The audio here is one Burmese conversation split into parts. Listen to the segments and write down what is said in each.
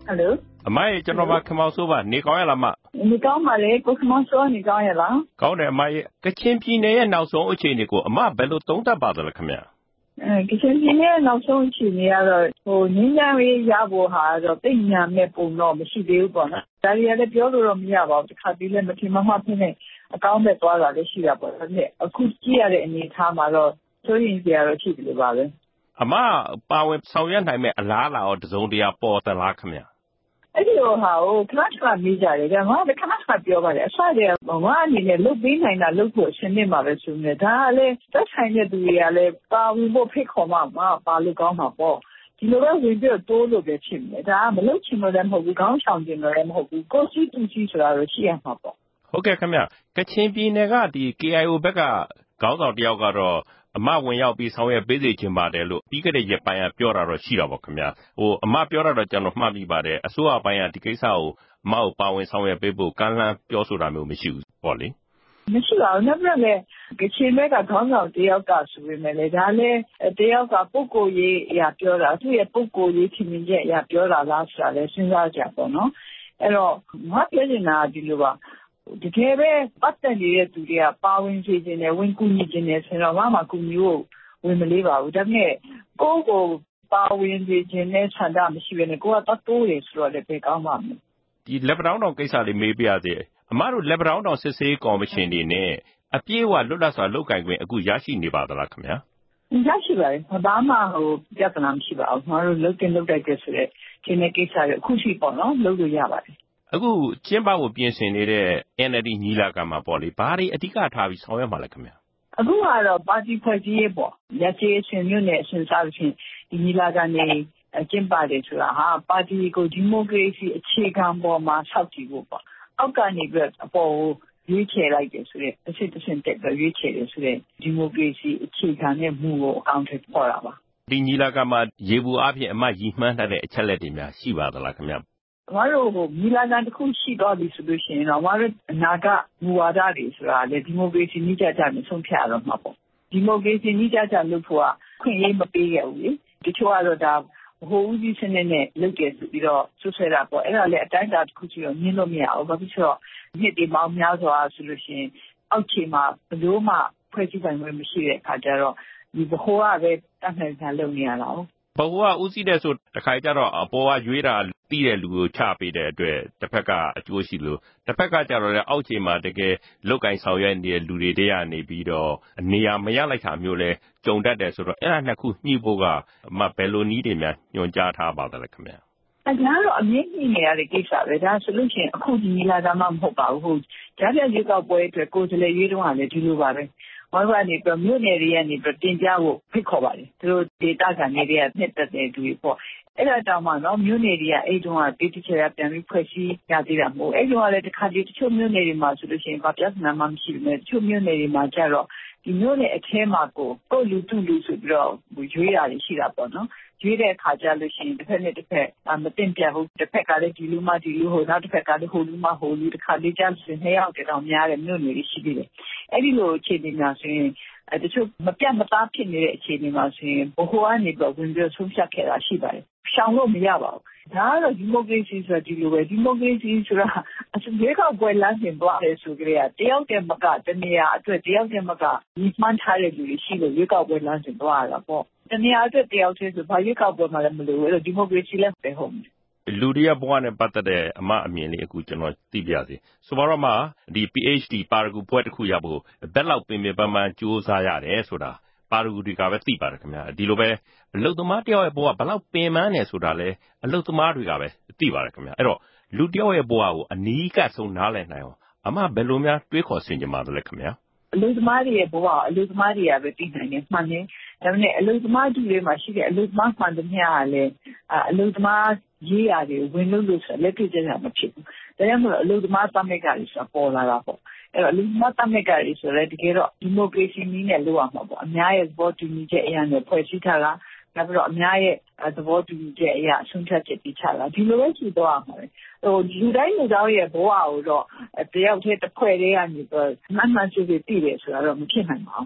Hello အမရဲ့ကျွန်တော်ပါခမောင်ဆိုးပါနေကောင်းရလားမနေကောင်းပါလေကိုခမောင်ဆိုးနေကောင်းရလားကောင်းတယ်အမရဲ့ကချင်ပြည်နယ်ရဲ့နောက်ဆုံးအခြေအနေကိုအမဘယ်လိုသုံးသပ်ပါသလဲခင်ဗျာကချင်ပြည်နယ်ရဲ့နောက်ဆုံးအခြေအနေကတော့ငင်းကြရေးရဖို့ဟာတော့သိညာမဲ့ပုံတော့မရှိသေးဘူးပေါ့နော်ဒါရီလည်းပြောလို့တော့မရပါဘူးတစ်ခါတည်းလည်းမထင်မှတ်ဖြစ်နေအကောင်းပဲသွားတာလည်းရှိတာပေါ့ဒါနဲ့အခုကြည့်ရတဲ့အနေအထားမှာတော့ဆိုရင်ကြရတော့ရှိတယ်လို့ပါပဲအမပါဝင်ဆောင်ရွက်နိုင်မဲ့အလားအလာရောတစုံတရာပေါ်သလားခင်ဗျာအဲ့ဒီဟာကိုခဏခဏမေးကြတယ်ဒါမှခဏခဏပြောပါတယ်အစတည်းကငါအနေနဲ့လုတ်ပေးနိုင်တာလုတ်ဖို့အရှင်နေမှာပဲဆိုနေဒါကလည်းသက်ဆိုင်တဲ့သူတွေကလည်းပါဝင်ဖို့ဖိတ်ခေါ်မှပါလို့ကောင်းမှာပေါ့ဒီလိုပဲဝင်ပြီးတိုးလို့ပဲဖြစ်နေဒါကမလုတ်ချင်လို့လည်းမဟုတ်ဘူးခေါင်းဆောင်ချင်လို့လည်းမဟုတ်ဘူးကိုစီတူစီဆိုတာတော့ရှိရမှာပေါ့ဟုတ်ကဲ့ခင်ဗျကချင်ပြည်နယ်ကဒီ KIO ဘက်ကခေါင်းဆောင်တယောက်ကတော့အမဝင်ရောက်ပြီးဆောင်ရွက်ပေးစေချင်ပါတယ်လို့ပြီးခဲ့တဲ့ရက်ပိုင်းကပြောတာတော့ရှိတာပေါ့ခင်ဗျအမပြောတာတော့ကျွန်တော်မှတ်မိပါတယ်အစိုးရပိုင်းကဒီကိစ္စကိုအမကိုပါဝင်ဆောင်ရွက်ပေးဖို့ကမ်းလှမ်းပြောဆိုတာမျိုးမရှိဘူးပေါ့လေမရှိပါဘူးနောက်ပြီးလည်းကချင်ဘက်ကခေါင်းဆောင်တယောက်ကဆိုပေမဲ့လည်းဒါလည်းတယောက်ကပုဂ္ဂိုလ်ရေးအရာပြောတာသူ့ရဲ့ပုဂ္ဂိုလ်ရေးချင်းချင်းရဲ့အရာပြောတာလားဆိုတာလည်းစဉ်းစားကြပေါ့နော်အဲ့တော့ငါပြောနေတာဒီလိုပါတကယ်ပဲပတ်သက်နေတဲ့သူတွေကပါဝင်စေခြင်းနဲ့ဝင်ကူညီခြင်းနဲ့ဆိုတော့မှကူညီဖို့ဝင်မလေးပါဘူးဒါပေမဲ့ကိုယ့်ကိုပါဝင်စေခြင်းနဲ့ဆန္ဒမရှိဘဲနဲ့ကိုကတတ်တိုးရဆိုတော့လည်းပဲကောင်းပါမယ်ဒီလက်ပတောင်းတောင်ကိစ္စလေးမေးပြရစေအမတို့လက်ပတောင်းတောင်စစ်ဆေးကော်မရှင်တွေနဲ့အပြည့်အဝလွတ်လပ်စွာလုပ်ကိုင်ခွင့်အခုရရှိနေပါသလားခင်ဗျာရရှိပါတယ်ဘာမှပြဿနာမရှိပါဘူးငါတို့လုပ်တင်လုပ်တိုက်တဲ့ဆိုတဲ့ဒီနေ့ကိစ္စတွေအခုရှိပေါ့နော်လုပ်လို့ရပါတယ်အခုကျင်းပဖို့ပြင်ဆင်နေတဲ့ NLD ညီလာခံမှာပေါ့လေဘာတွေအဓိကထားပြီးဆောင်ရွက်မှာလဲခင်ဗျာအခုကတော့ပါတီဖွဲ့စည်းရေးပေါ့ရရှိအရှင်မြို့နယ်အရှင်စားလို့ရှိရင်ဒီညီလာခံနေကျင်းပတယ်ဆိုတာဟာပါတီကိုဒီမိုကရေစီအခြေခံပေါ်မှာဆောက်တည်ဖို့ပေါ့အောက်ကနေပြီးအပေါ်ကိုရွေးချယ်လိုက်တယ်ဆိုတဲ့တစ်ဆင့်တက်ပြီးရွေးချယ်တယ်ဆိုတဲ့ဒီမိုကရေစီအခြေခံတဲ့မူကိုအကောင့်ထဲပေါ်တာပါဒီညီလာခံမှာရေဘူးအဖြစ်အမှရည်မှန်းတဲ့အချက်လက်တွေများရှိပါသလားခင်ဗျာငါတို့ညီလာခံတစ်ခုရှိတော့ပြီဆိုလို့ရှိရင်တော့ငါတို့အနာဂတ်မူဝါဒတွေဆိုတာလေဒီမိုကရေစီနည်းကျကျနဲ့ဆုံးဖြတ်ရတော့မှာပေါ့ဒီမိုကရေစီနည်းကျကျလုပ်ဖို့ကခွင့်ရေးမပေးခဲ့ဘူးလေတချို့ကတော့ဒါဟိုဦးကြီးစနစ်နဲ့လုပ်တယ်ဆိုပြီးတော့ဆွဆွဲတာပေါ့အဲ့ဒါလည်းအတိုင်းအတာတစ်ခုရှိတော့ညှင်းလို့မရဘူးဘာဖြစ်လို့နှစ်ဒီမောင်များစွာဆိုလို့ရှိရင်အောက်ခြေမှာဘလို့မှဖွဲ့စည်းပိုင်ခွင့်မရှိတဲ့အခါကျတော့ဒီဘိုးကပဲတတ်နိုင်တာလုပ်နေရတာ哦ဘိုးကဦးစီးတဲ့ဆိုတခါကြတော့အပေါ်ကရွေးတာတီးတဲ့လူကိုချပေးတဲ့အတွက်တစ်ဖက်ကအကျိုးရှိလို့တစ်ဖက်ကကြတော့လည်းအောက်ခြေမှာတကယ်လုတ်ကင်ဆောင်ရွက်နေတဲ့လူတွေတည်းကနေပြီးတော့နေရာမရလိုက်တာမျိုးလဲကြုံတတ်တယ်ဆိုတော့အဲ့ဒါနှစ်ခုညှိဖို့ကအမဘယ်လိုနည်းတွေများညွှန်ကြားထားပါသလဲခင်ဗျာဒါကတော့အမြင့်ကြီးနေရတဲ့ကိစ္စပဲဒါဆိုလို့ရှိရင်အခုဒီညီလာခံမှမဟုတ်ပါဘူးဟုတ်ကြားပြရွေးကောက်ပွဲအတွက်ကိုယ်စားလှယ်ရွေးတော့လည်းဒီလိုပါပဲဘာလို့ကနေပြီးမြို့နယ်တွေကနေပြီးတင်ပြဖို့ဖိတ်ခေါ်ပါတယ်သူတို့ဒေတာခံတွေကနှစ်သက်တဲ့သူတွေပေါ့အဲ့ဒါတောင်မှနော်မြို့နယ်တွေကအဲ့တုန်းကတေးတချရာပြန်ပြီးဖွဲ့စည်းရသေးတာမဟုတ်အဲ့တုန်းကလည်းတစ်ခါတည်းတချို့မြို့နယ်တွေမှာဆိုလို့ရှိရင်ဘာပြဿနာမှမရှိဘူးလေတချို့မြို့နယ်တွေမှာကျတော့ဒီမြို့နယ်အထဲမှာကိုလူတူလူဆိုပြီးတော့ရွေးရတယ်ရှိတာပေါ့နော်ရွေးတဲ့အခါကျလို့ရှိရင်တစ်ဖက်နဲ့တစ်ဖက်မတင်ပြဘူးတစ်ဖက်ကလည်းဒီလူမှဒီလူဟိုနောက်တစ်ဖက်ကလည်းဟိုလူမှဟိုလူတစ်ခါလေးကျဆိုနှစ်ယောက်တောင်များတဲ့မြို့နယ်တွေရှိသေးတယ်အဲ့ဒီလိုအခြေအနေများဆိုရင်တချို့မပြတ်မသားဖြစ်နေတဲ့အခြေအနေမှာဆိုရင်ဘိုးကနေပြီးဝင်ပြီးဆုံးဖြတ်ခဲ့တာရှိပါတယ်ရှောင်လို့မရပါဘူးဒါကတော့ဒီမိုကရေစီဆိုတာဒီလိုပဲဒီမိုကရေစီဆိုတာရွေးကောက်ပွဲလမ်းစဉ်သွားတယ်ဆိုကြတဲ့တယောက်တည်းမကတနေရာအတွက်တယောက်တည်းမကညီမှန်းထားတဲ့လူတွေရှိလို့ရွေးကောက်ပွဲလမ်းစဉ်သွားရတာပေါ့တနေရာအတွက်တယောက်တည်းဆိုဘာရွေးကောက်ပွဲမှလည်းမလိုဘူးအဲ့တော့ဒီမိုကရေစီလည်းပဲဟုတ်လူတွေရဲ့ဘဝနဲ့ပတ်သက်တဲ့အမအမြင်လေးအခုကျွန်တော်သိပြစီဆိုပါတော့မှဒီ PhD ပါရဂူဘွဲ့တစ်ခုရဖို့ဘက်လောက်ပင်ပန်းကြိုးစားရတယ်ဆိုတာပါရဂူတွေကပဲသိပါတယ်ခင်ဗျာဒီလိုပဲအလုတ်သမားတယောက်ရဲ့ဘဝဘလောက်ပင်ပန်းနေဆိုတာလဲအလုတ်သမားတွေကပဲသိပါတယ်ခင်ဗျာအဲ့တော့လူတယောက်ရဲ့ဘဝကိုအနီးကပ်ဆုံးနားလည်နိုင်အောင်အမဘယ်လိုများတွေးခေါ်ဆင်ခြင်ပါသလဲခင်ဗျာအလုသမားတွေရဲ့ဘဝအလုသမားတွေကပဲသိနိုင်တယ်မှန်တယ်ဒါပေမဲ့အလုသမားတွေမှာရှိတဲ့အလုသမားမှန်သမျှကလည်းအလုသမားရေးရတယ်ဝင်လို့ဆိုလက်တွေ့ကျကျမဖြစ်ဘူးဒါကြောင့်မို့အလုသမားသမဂ္ဂတွေဆိုတာပေါ်လာတာပေါ့အဲ့တော့အလုသမားသမဂ္ဂတွေဆိုလည်းတကယ်တော့ဒီမိုကရေစီနည်းနဲ့လုပ်ရမှာပေါ့အများရဲ့သဘောတူညီချက်အရာနဲ့ဖွဲ့စည်းထားတာနောက်ပြီးတော့အများရဲ့သဘောတူညီချက်အရာအဆုံးဖြတ်ချက်တိချလာဒီလိုပဲရှိသွားမှာပဲလူတိုင်းလူသားရဲ့ဘဝကိုတော့တယောက်တည်းတစ်ဖွဲ့တည်းကနေတော့မှန်မှန်စစ်စစ်သိတယ်ဆိုတာတော့မဖြစ်နိုင်ပါဘူး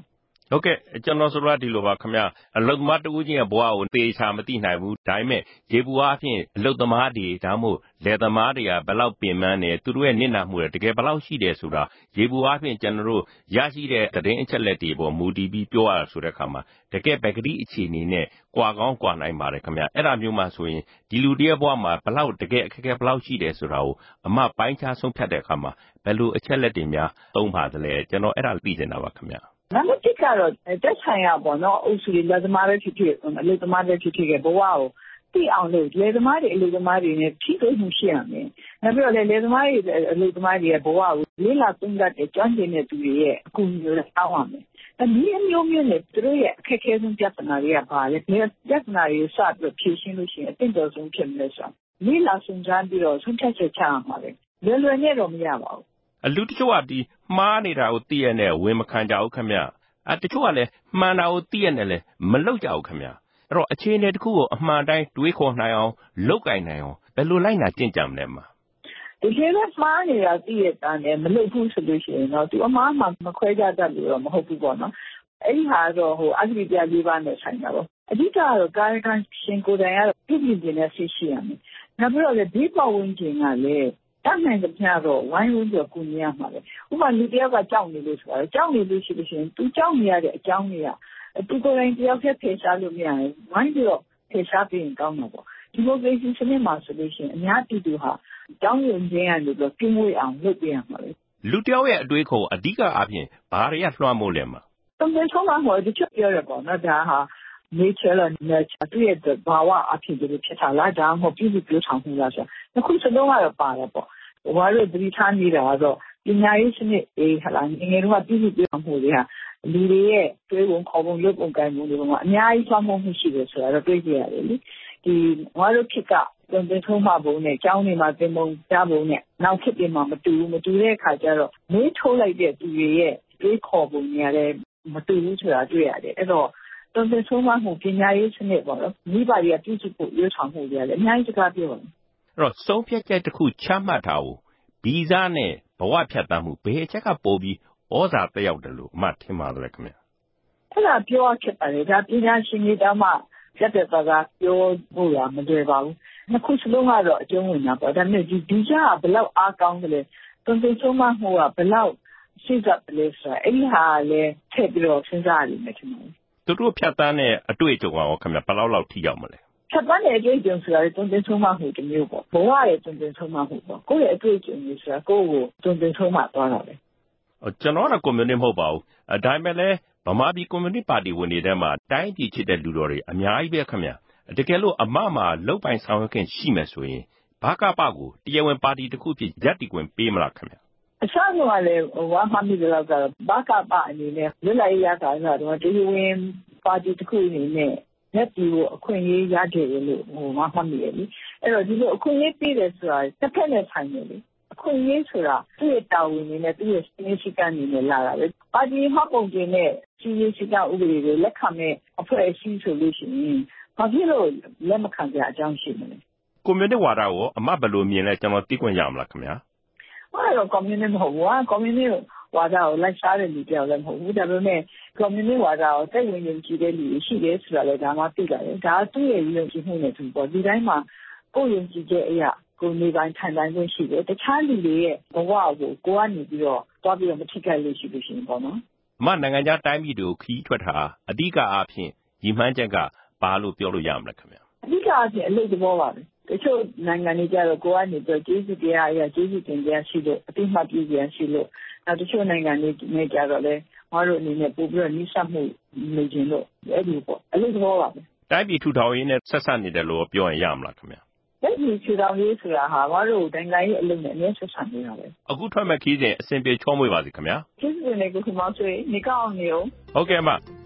ဟုတ်ကဲ့ကျွန်တော်ဆိုတော့ဒီလိုပါခင်ဗျာအလုတ်သမားတဦးချင်းရဲ့ဘဝကိုသေချာမသိနိုင်ဘူးဒါပေမဲ့ရေဘူးအားဖြင့်အလုတ်သမားတွေဒါမှမဟုတ်လယ်သမားတွေကဘယ်လောက်ပင်ပန်းတယ်သူတို့ရဲ့နစ်နာမှုတွေတကယ်ဘယ်လောက်ရှိတယ်ဆိုတာရေဘူးအားဖြင့်ကျွန်တော်တို့ရရှိတဲ့သတင်းအချက်လက်တွေပေါ်မူတည်ပြီးပြောရတာဆိုတဲ့အခါမှာတကယ်ပကတိအခြေအနေနဲ့ကွာကောင်းကွာနိုင်ပါတယ်ခင်ဗျာအဲ့ဒါမျိုးမှဆိုရင်ဒီလူတည်းရဲ့ဘဝမှာဘယ်လောက်တကယ်အခက်အခဲဘယ်လောက်ရှိတယ်ဆိုတာကိုအမပိုင်းခြားဆုံးဖြတ်တဲ့အခါမှာဘယ်လိုအချက်လက်တွေများသုံးပါသလဲကျွန်တော်အဲ့ဒါသိချင်တာပါခင်ဗျာနံပါတ်1ကတော့တက်ဆိုင်ရပေါ့နော်အုပ်စုလက်သမားတွေဖြစ်ဖြစ်အလုပ်သမားတွေဖြစ်ဖြစ်ရဲ့ဘဝကိုသိအောင်လို့လယ်သမားတွေအလုပ်သမားတွေနဲ့ထိတွေ့မှုရှိရမယ်။နောက်ပြီးတော့လယ်သမားတွေအလုပ်သမားတွေရဲ့ဘဝကိုလေးလာသုံးသပ်တဲ့ကျွမ်းကျင်တဲ့သူတွေရဲ့အကူအညီတွေတောင်းရမယ်။ဒီအမျိုးမျိုးနဲ့သူတို့ရဲ့အခက်အခဲဆုံးပြဿနာတွေကဘာလဲ။ဒီပြဿနာတွေကိုစပြီးဖြေရှင်းလို့ရှိရင်အသင့်တော်ဆုံးဖြစ်မယ်ဆိုတော့လေးလာစုံစမ်းပြီးတော့ဆုံးဖြတ်ချက်ချရမှာပဲ။လွယ်နဲ့တော့မရပါဘူး။လူတချို့ကဒီမှားနေတာကိုသိရတဲ့ဝင်မခံကြဘူးခင်ဗျ။တချို့ကလည်းမှန်တာကိုသိရတဲ့လည်းမလုပ်ကြဘူးခင်ဗျ။အဲ့တော့အခြေအနေတစ်ခုကိုအမှန်တိုင်းတွေးခေါ်နိုင်အောင်လုပ်ကင်နိုင်အောင်ဘယ်လိုလိုက်နာကျင့်ကြံမလဲမှာဒီလိုပဲမှားနေတာသိရတာနဲ့မလုပ်ဘူးဆိုလို့ရှိရင်တော့သူအမှားမှမခွဲကြတတ်လို့တော့မဟုတ်ဘူးပေါ့နော်။အဲ့ဒီဟာတော့အဂတိပြလေးပါးနဲ့ဆိုင်တာပေါ့။အဓိကတော့ကာယကံရှင်ကိုယ်တိုင်ကတော့ပြည်ပြင်းနဲ့သိရှိရမယ်။နောက်ပြီးတော့လေဒီပတ်ဝန်းကျင်ကလည်းတတ်နိုင်တဲ့ပြတော့ဝိုင်းဝန်းပြီးကူညီရမှာပဲ။ဥပမာလူတယောက်ကကြောက်နေလို့ဆိုတာကြောက်နေလို့ရှိရင်သူကြောက်နေရတဲ့အကြောင်းတွေကသူကိုယ်တိုင်တယောက်တည်းဖယ်ရှားလို့မရဘူး။ဝိုင်းပြီးတော့ဖယ်ရှားပြီးရင်ကောင်းမှာပေါ့။ဒီမိုကရေစီစနစ်မှာဆိုလို့ရှိရင်အများပြည်သူဟာတောင်းရင်ချင်းရလို့ပြင်းဝေးအောင်လုပ်ပြရမှာလေလူတယောက်ရဲ့အတွေးခေါ်အဓိကအဖြစ်ဘာတွေကလွှမ်းမိုးလဲမှာတုံ့ပြန်ဆုံးမှာဟောဒီချက်ပြောရပေါ့နော်ဒါဟာ nature နဲ့ nurture သူ့ရဲ့ဘာဝအဖြစ်တွေဖြစ်တာလားဒါမှမဟုတ်ပြည်သူပြောဆောင်မှုလားဆိုတော့ခုစလုံးကတော့ပါတယ်ပေါ့ဘာလို့ဒီထားနေတာတော့ပညာရေးစနစ်ဟလာငယ်တော့ပြည်သူပြောဆောင်မှုတွေဟာလူတွေရဲ့တွေးပုံခေါ်ပုံလုပ်ပုံကိုင်ပုံတွေကအများကြီးဆွမ်းမှုရှိတယ်ဆိုတာတော့တွေးကြရတယ်လေဒီငါတို့ဖြစ်ကတုံ့ပြန်ဆုံးမှာပုံနဲ့ကျောင်းတွေမှာသင်ပုံကြားပုံနဲ့နောက်ဖြစ်ပြင်မှာမတူတဲ့အခါကျတော့မေးထိုးလိုက်တဲ့သူတွေရဲ့တွေးခေါ်ပုံတွေလည်းမတူဘူးဆိုတာတွေ့ရတယ်အဲ့တော့တုံ့ပြန်ဆုံးမှုပညာရေးစနစ်ပေါ့နော်မိဘတွေကပြုစုဖို့ရွေးဆောင်မှုတွေလည်းအများကြီးစကားပြောတယ်အဲ့တော့ဆုံးဖြတ်ချက်တစ်ခုချမှတ်တာကိုဗီဇနဲ့ဘဝဖြတ်သန်းမှုဘယ်အချက်ကပိုပြီးဩဇာတက်ရောက်တယ်လို့အမှထင်ပါတယ်ခင်ဗျအဲ့ဒါပြောဖြစ်ပါတယ်ဒါပညာရှင်တွေတောင်မှပြတ်တဲ့သွားပြောဖို့ရမလွယ်ပါဘူးနှစ်ခုစလုံးကတော့အကျုံးဝင်တာပေါ့ဒါပေမဲ့ဒီကြကဘယ်လောက်အားကောင်းတယ်လဲတုံ့ပြန်ဆုံးမှုကဘယ်လောက်ရှိကြတယ်လဲဆိုအဲ့ဒီဟာလည်းထည့်ပြီးတော့စဉ်းစားရမယ်ထင်တယ်သူတို့ဖြတ်သန်းတဲ့အတွေ့အကြုံရောခင်ဗျဘယ်လောက်ထိရောက်မလဲဖြတ်သန်းတဲ့အတွေ့အကြုံဆိုတာတုံ့ပြန်ဆုံးမှုတစ်မျိုးပေါ့ဘဝရဲ့တုံ့ပြန်ဆုံးမှုပေါ့ကိုယ့်ရဲ့အတွေ့အကြုံတွေဆိုတာကိုယ့်ကိုတုံ့ပြန်ဆုံးမှုသွားတာပဲကျွန်တော်ကကွန်မြူနတီမဟုတ်ပါဘူးဒါပေမဲ့လည်းဗမာပြည်ကွန်မြူနတီပါတီဝင်တွေထဲမှာတိုင်းပြည်ချစ်တဲ့လူတော်တွေအများကြီးပဲခင်ဗျတကယ်လို့အမမှာလုတ်ပိုင်ဆောင်ရွက်ခင်ရှိမယ်ဆိုရင်ဘာကပကိုတရားဝင်ပါတီတစ်ခုဖြစ်ရပ်တည်ခွင့်ပေးမလားခင်ဗျအစကလည်းဝါမှမိတယ်တော့ဘာကပအနေနဲ့လွတ်လပ်ရေးရတာကတော့တရားဝင်ပါတီတစ်ခုအနေနဲ့လက်တီကိုအခွင့်အရေးရတယ်လို့ဝါမှမိတယ်လေအဲ့တော့ဒီလိုအခွင့်အရေးပေးတယ်ဆိုတာတစ်ဖက်နဲ့ဆိုင်တယ်လေအခွင့်အရေးဆိုတာသူ့ရဲ့တာဝန်တွေနဲ့သူ့ရဲ့စီးစိမ်ကနေနဲ့လာတာပဲပါတီမှပုံတင်တဲ့စီးစိမ်ဥပဒေတွေလက်ခံမဲ့အဖွဲ့အစည်းဆိုလို့ရှိရင်ဘာဖြစ်လို့လက်မခံကြအကြောင်းရှိမလဲကွန်မြူနတီဝါဒကိုအမဘယ်လိုမြင်လဲကျွန်တော်သိခွင့်ရမလားခင်ဗျာအဲ့တော့ကွန်မြူနတီမဟုတ်ဘူးကွန်မြူနတီဝါဒကိုလိုက်စားတဲ့လူတယောက်လည်းမဟုတ်ဘူးဒါပေမဲ့ကွန်မြူနတီဝါဒကိုစိတ်ဝင်ရင်ကြည့်တဲ့လူရှိတယ်ဆိုတာလည်းဒါမှသိကြတယ်ဒါသူ့ရဲ့ယုံကြည်မှုနဲ့သူပေါ့ဒီတိုင်းမှာကိုယ်ယုံကြည်ချက်အရာကိုနေပိုင်းထိုင်တိုင်းခွင့်ရှိတယ်တခြားလူတွေရဲ့ဘဝကိုကိုကနေပြီးတော့တွားပြီးတော့မထိခိုက်လို့ရှိလို့ရှိရင်ပေါ့နော်အမနိုင်ငံခြားတိုင်းပြည်တွေကိုခီးထွက်တာအဓိကအားဖြင့်ရည်မှန်းချက်ကဘာလို့ပြောလို့ရမလဲခင်ဗျအဓိကအားဖြင့်အလုပ်သဘောပါပဲတချို့နိုင်ငံတွေကြတော့ကိုကနေပြီးကျေးဇူးတရားအရာကျေးဇူးတင်တရားရှိလို့အတိမတ်ပြည့်ပြန်ရှိလို့နောက်တချို့နိုင်ငံတွေနဲ့ကြတော့လေငါတို့အနေနဲ့ပို့ပြီးတော့နှိစက်မှုနေခြင်းလို့အဲ့ဒီပေါ့အလုပ်သဘောပါပဲတိုင်းပြည်ထူထောင်ရေးနဲ့ဆက်ဆက်နေတယ်လို့ပြောရင်ရမလားခင်ဗျတိုင်းပြည်ထူထောင်ရေးဆိုတာဟာငါတို့နိုင်ငံရေးအလုပ်နဲ့အများဆက်ဆက်နေတာပဲအခုထွက်မဲ့ခီးစဉ်အစဉ်ပြေချောမွေ့ပါစေခင်ဗျာကျေးဇူးတင်နေကိုခင်ဗျားဆွေနေကောင်းနေအောင်ဟုတ်ကဲ့အမ